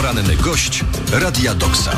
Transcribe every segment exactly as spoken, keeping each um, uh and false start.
Poranny gość Radia Doksa.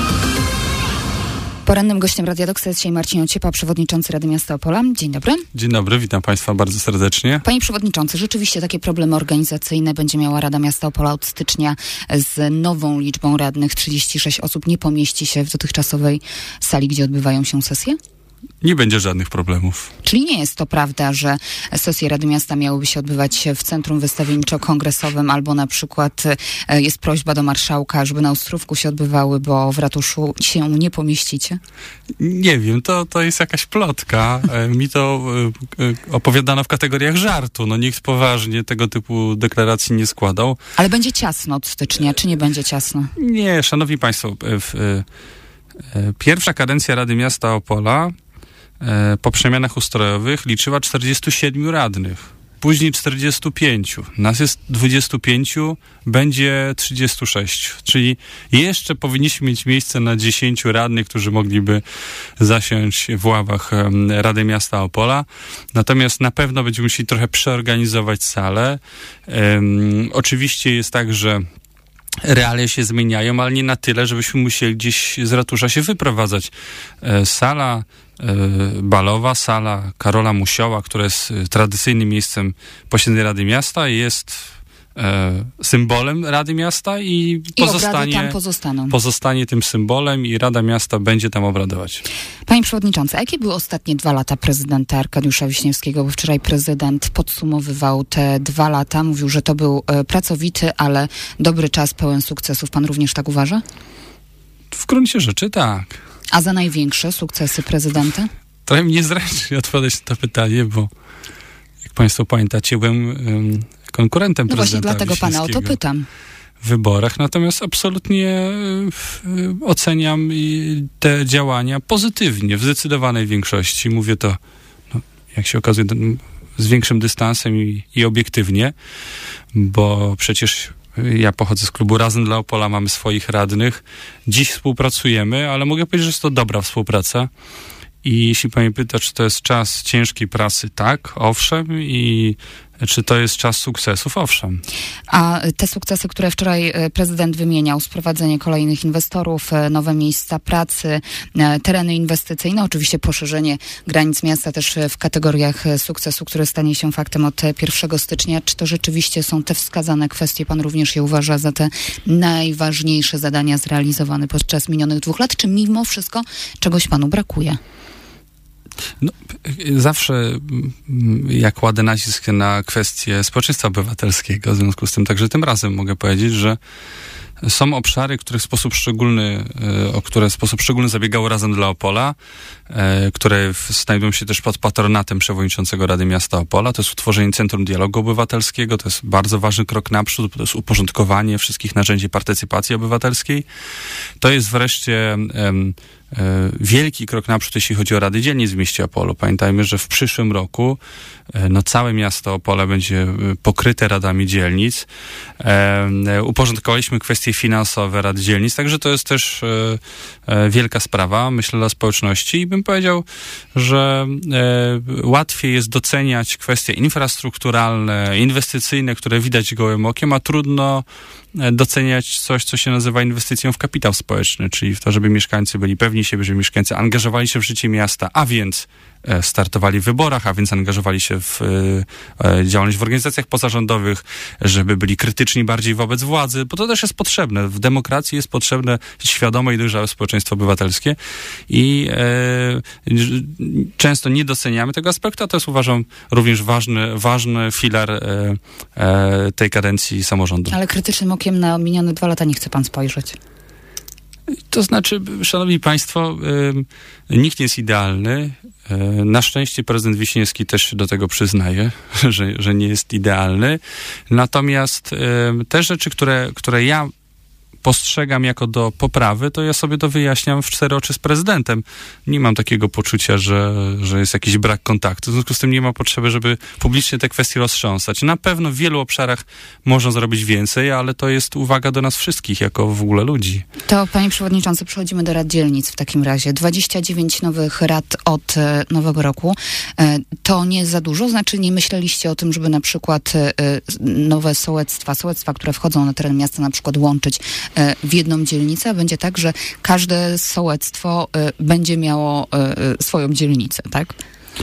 Porannym gościem Radia Doksa jest dzisiaj Marcin Ociepa, przewodniczący Rady Miasta Opola. Dzień dobry. Dzień dobry, witam Państwa bardzo serdecznie. Panie przewodniczący, rzeczywiście takie problemy organizacyjne będzie miała Rada Miasta Opola od stycznia z nową liczbą radnych. trzydzieści sześć osób nie pomieści się w dotychczasowej sali, gdzie odbywają się sesje? Nie będzie żadnych problemów. Czyli nie jest to prawda, że sesje Rady Miasta miałyby się odbywać w Centrum Wystawienniczo-Kongresowym albo na przykład jest prośba do marszałka, żeby na Ostrówku się odbywały, bo w ratuszu się nie pomieścicie? Nie wiem, to, to jest jakaś plotka. Mi to opowiadano w kategoriach żartu. No nikt poważnie tego typu deklaracji nie składał. Ale będzie ciasno od stycznia, czy nie będzie ciasno? Nie, szanowni państwo, w, w, pierwsza kadencja Rady Miasta Opola po przemianach ustrojowych liczyła czterdziestu siedmiu radnych, później czterdziestu pięciu. Nas jest dwudziestu pięciu, będzie trzydziestu sześciu. Czyli jeszcze powinniśmy mieć miejsce na dziesięciu radnych, którzy mogliby zasiąść w ławach Rady Miasta Opola. Natomiast na pewno będziemy musieli trochę przeorganizować salę. Um, oczywiście jest tak, że realia się zmieniają, ale nie na tyle, żebyśmy musieli gdzieś z ratusza się wyprowadzać. E, sala balowa, sala Karola Musioła, która jest tradycyjnym miejscem posiedzeń Rady Miasta, jest e, symbolem Rady Miasta i, I pozostanie, tam pozostaną. pozostanie tym symbolem i Rada Miasta będzie tam obradować. Panie przewodniczący, a jakie były ostatnie dwa lata prezydenta Arkadiusza Wiśniewskiego? Bo wczoraj prezydent podsumowywał te dwa lata. Mówił, że to był e, pracowity, ale dobry czas, pełen sukcesów. Pan również tak uważa? W gruncie rzeczy tak. A za największe sukcesy prezydenta? Trochę mi niezręcznie odpowiadać na to pytanie, bo jak Państwo pamiętacie, byłem um, konkurentem no prezydenta właśnie dlatego Pana o to pytam. W wyborach, natomiast absolutnie y, oceniam y, te działania pozytywnie, w zdecydowanej większości. Mówię to, no, jak się okazuje, z większym dystansem i, i obiektywnie, bo przecież ja pochodzę z klubu Razem dla Opola, mamy swoich radnych. Dziś współpracujemy, ale mogę powiedzieć, że jest to dobra współpraca. I jeśli pani pyta, czy to jest czas ciężkiej pracy, tak, owszem. I czy to jest czas sukcesów, owszem. A te sukcesy, które wczoraj prezydent wymieniał, sprowadzenie kolejnych inwestorów, nowe miejsca pracy, tereny inwestycyjne, oczywiście poszerzenie granic miasta też w kategoriach sukcesu, który stanie się faktem od pierwszego stycznia. Czy to rzeczywiście są te wskazane kwestie? Pan również je uważa za te najważniejsze zadania zrealizowane podczas minionych dwóch lat? Czy mimo wszystko czegoś panu brakuje? No, zawsze jak kładę nacisk na kwestię społeczeństwa obywatelskiego, w związku z tym także tym razem mogę powiedzieć, że są obszary, które w sposób szczególny, o które w sposób szczególny zabiegało Razem dla Opola, które znajdują się też pod patronatem przewodniczącego Rady Miasta Opola. To jest utworzenie Centrum Dialogu Obywatelskiego, to jest bardzo ważny krok naprzód, to jest uporządkowanie wszystkich narzędzi partycypacji obywatelskiej. To jest wreszcie um, wielki krok naprzód, jeśli chodzi o Rady Dzielnic w mieście Opolu. Pamiętajmy, że w przyszłym roku no, całe miasto Opole będzie pokryte radami dzielnic. E, uporządkowaliśmy kwestie finansowe Rad Dzielnic, także to jest też e, wielka sprawa, myślę, dla społeczności i bym powiedział, że e, łatwiej jest doceniać kwestie infrastrukturalne, inwestycyjne, które widać gołym okiem, a trudno doceniać coś, co się nazywa inwestycją w kapitał społeczny, czyli w to, żeby mieszkańcy byli pewni siebie, żeby mieszkańcy angażowali się w życie miasta, a więc startowali w wyborach, a więc angażowali się w e, działalność w organizacjach pozarządowych, żeby byli krytyczni bardziej wobec władzy, bo to też jest potrzebne. W demokracji jest potrzebne świadome i dojrzałe społeczeństwo obywatelskie i e, często nie doceniamy tego aspektu, a to jest, uważam, również ważny, ważny filar e, e, tej kadencji samorządu. Ale krytycznym okiem na minione dwa lata nie chce pan spojrzeć. To znaczy, szanowni państwo, y, nikt nie jest idealny. Y, na szczęście prezydent Wiśniewski też się do tego przyznaje, że, że nie jest idealny. Natomiast y, te rzeczy, które, które ja postrzegam jako do poprawy, to ja sobie to wyjaśniam w cztery oczy z prezydentem. Nie mam takiego poczucia, że, że jest jakiś brak kontaktu. W związku z tym nie ma potrzeby, żeby publicznie te kwestie roztrząsać. Na pewno w wielu obszarach można zrobić więcej, ale to jest uwaga do nas wszystkich, jako w ogóle ludzi. To, panie przewodniczący, przechodzimy do rad dzielnic w takim razie. dwadzieścia dziewięć nowych rad od e, nowego roku. E, to nie za dużo? Znaczy nie myśleliście o tym, żeby na przykład e, nowe sołectwa, sołectwa, które wchodzą na teren miasta, na przykład łączyć w jedną dzielnicę, a będzie tak, że każde sołectwo będzie miało swoją dzielnicę, tak?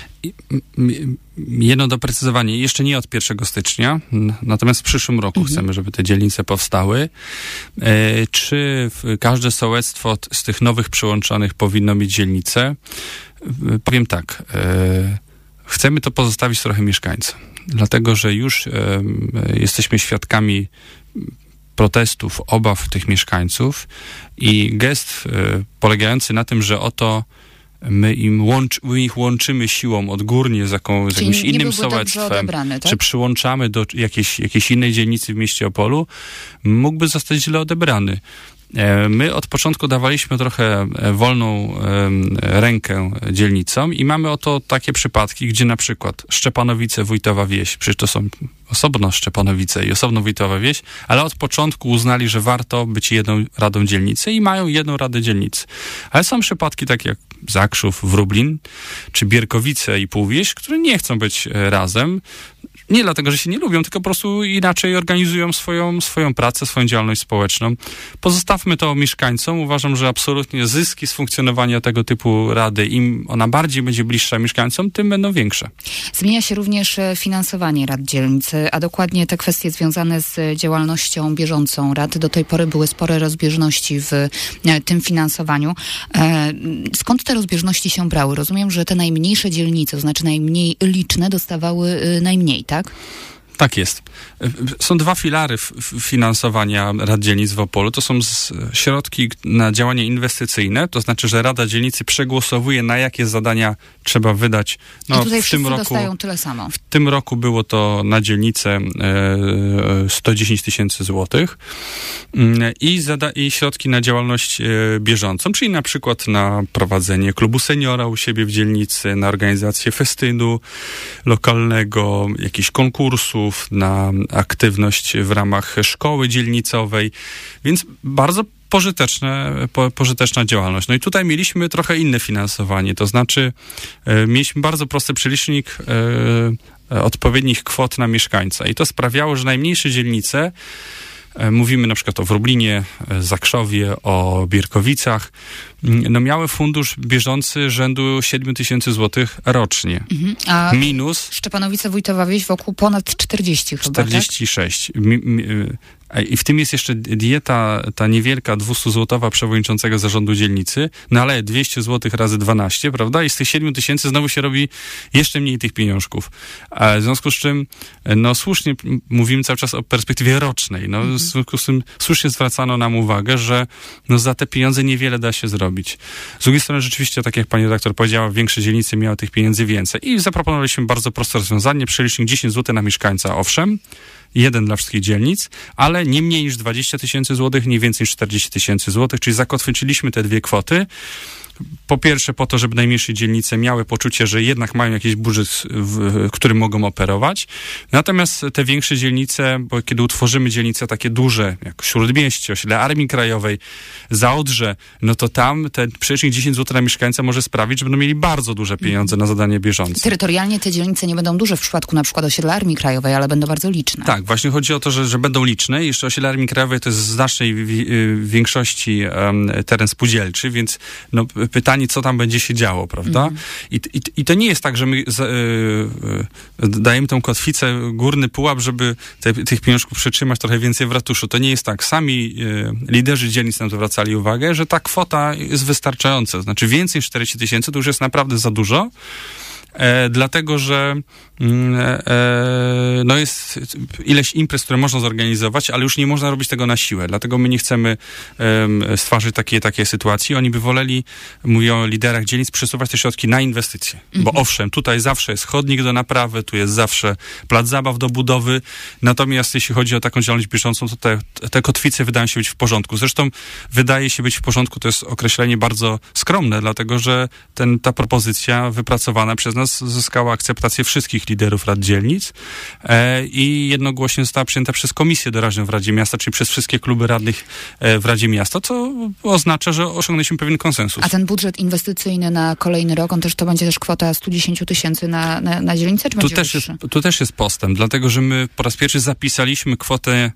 Jedno doprecyzowanie, jeszcze nie od pierwszego stycznia, natomiast w przyszłym roku mhm. chcemy, żeby te dzielnice powstały. E, czy każde sołectwo z tych nowych przyłączonych powinno mieć dzielnicę? E, powiem tak, e, chcemy to pozostawić trochę mieszkańcom, dlatego że już e, jesteśmy świadkami protestów, obaw tych mieszkańców i gest e, polegający na tym, że oto My, im łącz, my ich łączymy siłą odgórnie z, jaką, z jakimś innym sołectwem, odebrany, tak? Czy przyłączamy do jakiejś, jakiejś innej dzielnicy w mieście Opolu, mógłby zostać źle odebrany. My od początku dawaliśmy trochę wolną rękę dzielnicom i mamy oto takie przypadki, gdzie na przykład Szczepanowice, Wójtowa Wieś, przecież to są osobno Szczepanowice i osobno Wójtowa Wieś, ale od początku uznali, że warto być jedną radą dzielnicy i mają jedną radę dzielnicy. Ale są przypadki takie jak Zakrzów, Wróblin, czy Bierkowice i Półwieś, które nie chcą być razem. Nie dlatego, że się nie lubią, tylko po prostu inaczej organizują swoją, swoją pracę, swoją działalność społeczną. Pozostawmy to mieszkańcom. Uważam, że absolutnie zyski z funkcjonowania tego typu rady, im ona bardziej będzie bliższa mieszkańcom, tym będą większe. Zmienia się również finansowanie rad dzielnic, a dokładnie te kwestie związane z działalnością bieżącą rad. Do tej pory były spore rozbieżności w tym finansowaniu. Skąd te rozbieżności się brały? Rozumiem, że te najmniejsze dzielnice, to znaczy najmniej liczne, dostawały najmniej, tak? Tak jest. Są dwa filary f- finansowania rad dzielnic w Opolu. To są z, środki na działania inwestycyjne, to znaczy, że Rada Dzielnicy przegłosowuje, na jakie zadania trzeba wydać. No, I tutaj w tym roku dostają tyle samo. W tym roku było to na dzielnicę e, sto dziesięć tysięcy złotych i, zada- i środki na działalność e, bieżącą, czyli na przykład na prowadzenie klubu seniora u siebie w dzielnicy, na organizację festynu lokalnego, jakichś konkursów, na aktywność w ramach szkoły dzielnicowej, więc bardzo pożyteczne, po, pożyteczna działalność. No i tutaj mieliśmy trochę inne finansowanie, to znaczy e, mieliśmy bardzo prosty przelicznik e, odpowiednich kwot na mieszkańca i to sprawiało, że najmniejsze dzielnice, e, mówimy na przykład o Wróblinie, e, Zakrzowie, o Bierkowicach, no miały fundusz bieżący rzędu siedem tysięcy złotych rocznie. Mhm. A minus Szczepanowice, Wójtowa Wieś wokół ponad czterdzieści chyba, czterdzieści sześć. Tak? Mi, mi, I w tym jest jeszcze dieta, ta niewielka, dwustuzłotowa przewodniczącego zarządu dzielnicy, no ale dwieście złotych razy dwanaście, prawda? I z tych siedmiu tysięcy znowu się robi jeszcze mniej tych pieniążków. A w związku z czym, no słusznie mówimy cały czas o perspektywie rocznej. No, mhm. W związku z tym słusznie zwracano nam uwagę, że no, za te pieniądze niewiele da się zrobić. Z drugiej strony rzeczywiście, tak jak pani redaktor powiedziała, większe dzielnice miały tych pieniędzy więcej. I zaproponowaliśmy bardzo proste rozwiązanie. Przelicznik dziesięć złotych na mieszkańca, owszem, jeden dla wszystkich dzielnic, ale nie mniej niż dwadzieścia tysięcy złotych, nie więcej niż czterdzieści tysięcy złotych, czyli zakotwiczyliśmy te dwie kwoty. Po pierwsze po to, żeby najmniejsze dzielnice miały poczucie, że jednak mają jakiś budżet, w którym mogą operować. Natomiast te większe dzielnice, bo kiedy utworzymy dzielnice takie duże, jak Śródmieście, osiedle Armii Krajowej, Zaodrze, no to tam ten przelicznik dziesięć złotych na mieszkańca może sprawić, że będą mieli bardzo duże pieniądze na zadanie bieżące. Terytorialnie te dzielnice nie będą duże w przypadku na przykład osiedla Armii Krajowej, ale będą bardzo liczne. Tak, właśnie chodzi o to, że, że będą liczne. Jeszcze osiedle Armii Krajowej to jest w znacznej w większości um, teren spółdzielczy, więc no, pytanie, co tam będzie się działo, prawda? Mm. I, i, I to nie jest tak, że my z, yy, dajemy tą kotwicę, górny pułap, żeby te, tych pieniążków przytrzymać trochę więcej w ratuszu. To nie jest tak. Sami yy, liderzy dzielnic nam zwracali uwagę, że ta kwota jest wystarczająca. Znaczy więcej niż czterdzieści tysięcy to już jest naprawdę za dużo. E, dlatego, że e, no jest ileś imprez, które można zorganizować, ale już nie można robić tego na siłę. Dlatego my nie chcemy e, stworzyć takiej, takiej sytuacji. Oni by woleli, mówią o liderach dzielnic, przesuwać te środki na inwestycje. Mhm. Bo owszem, tutaj zawsze jest chodnik do naprawy, tu jest zawsze plac zabaw do budowy. Natomiast jeśli chodzi o taką działalność bieżącą, to te, te kotwice wydają się być w porządku. Zresztą wydaje się być w porządku, to jest określenie bardzo skromne, dlatego, że ten, ta propozycja wypracowana przez nas zyskała akceptację wszystkich wszystkich liderów rad dzielnic e, i jednogłośnie została przyjęta przez Komisję Doraźną w Radzie Miasta, czyli przez wszystkie kluby radnych e, w Radzie Miasta, co oznacza, że osiągnęliśmy pewien konsensus. A ten budżet inwestycyjny na kolejny rok, on też to będzie też kwota sto dziesięć tysięcy na, na, na dzielnicę, czy tu będzie też wyższy? jest, Tu też jest postęp, dlatego że my po raz pierwszy zapisaliśmy kwotę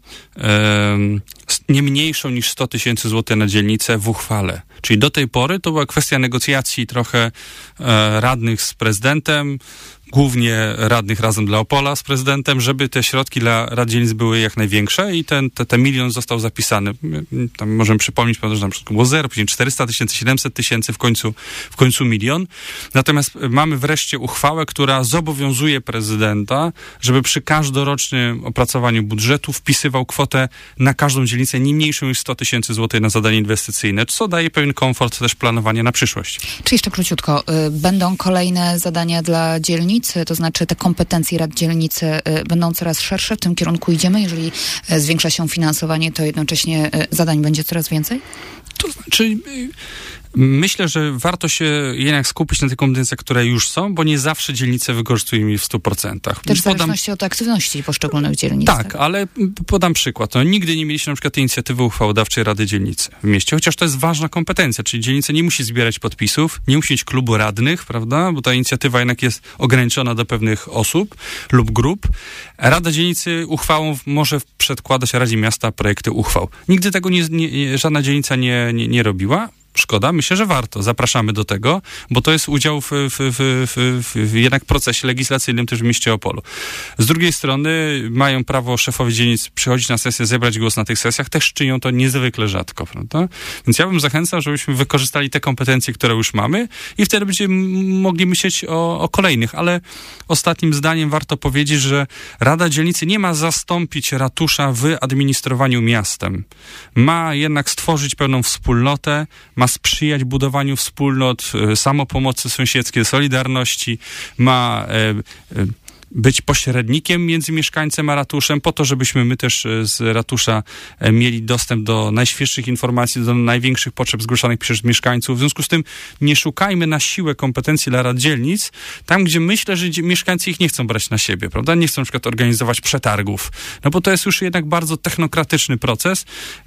e, nie mniejszą niż sto tysięcy złotych na dzielnicę w uchwale. Czyli do tej pory to była kwestia negocjacji trochę e, radnych z prezydentem, głównie radnych Razem dla Opola z prezydentem, żeby te środki dla rad dzielnic były jak największe i ten, te, ten milion został zapisany. Tam możemy przypomnieć, że na przykład było zero, później czterysta tysięcy, siedemset tysięcy, w końcu, w końcu milion. Natomiast mamy wreszcie uchwałę, która zobowiązuje prezydenta, żeby przy każdorocznym opracowaniu budżetu wpisywał kwotę na każdą dzielnicę nie mniejszą niż sto tysięcy złotych na zadanie inwestycyjne, co daje pewien komfort też planowania na przyszłość. Czy jeszcze króciutko, y, będą kolejne zadania dla dzielnic? To znaczy te kompetencje rad dzielnicy y, będą coraz szersze, w tym kierunku idziemy? Jeżeli y, zwiększa się finansowanie, to jednocześnie y, zadań będzie coraz więcej? To znaczy... Y- Myślę, że warto się jednak skupić na tych kompetencjach, które już są, bo nie zawsze dzielnice wykorzystują je w stu procentach. Też w zależności od aktywności poszczególnych dzielnic. Tak, tak, ale podam przykład. No, nigdy nie mieliśmy na przykład inicjatywy uchwałodawczej Rady Dzielnicy w mieście, chociaż to jest ważna kompetencja, czyli dzielnica nie musi zbierać podpisów, nie musi mieć klubu radnych, prawda, bo ta inicjatywa jednak jest ograniczona do pewnych osób lub grup. Rada Dzielnicy uchwałą może przedkładać Radzie Miasta projekty uchwał. Nigdy tego nie, nie, żadna dzielnica nie, nie, nie robiła. Szkoda, myślę, że warto. Zapraszamy do tego, bo to jest udział w, w, w, w, w jednak procesie legislacyjnym też w mieście Opolu. Z drugiej strony mają prawo szefowie dzielnic przychodzić na sesję, zebrać głos na tych sesjach, też czynią to niezwykle rzadko, prawda? Więc ja bym zachęcał, żebyśmy wykorzystali te kompetencje, które już mamy i wtedy będziemy mogli myśleć o, o kolejnych, ale ostatnim zdaniem warto powiedzieć, że Rada Dzielnicy nie ma zastąpić ratusza w administrowaniu miastem. Ma jednak stworzyć pewną wspólnotę, ma sprzyjać budowaniu wspólnot, samopomocy sąsiedzkiej, solidarności, ma e, e, być pośrednikiem między mieszkańcem a ratuszem, po to, żebyśmy my też z ratusza mieli dostęp do najświeższych informacji, do największych potrzeb zgłaszanych przez mieszkańców. W związku z tym nie szukajmy na siłę kompetencji dla rad dzielnic, tam gdzie myślę, że mieszkańcy ich nie chcą brać na siebie, prawda? Nie chcą na przykład organizować przetargów, no bo to jest już jednak bardzo technokratyczny proces,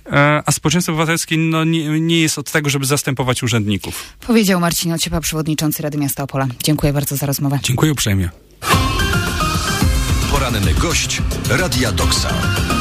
a społeczeństwo obywatelskie no, nie, nie jest od tego, żeby zastępować urzędników. Powiedział Marcin Ociepa, przewodniczący Rady Miasta Opola. Dziękuję bardzo za rozmowę. Dziękuję uprzejmie. Poranny gość Radia Doksa.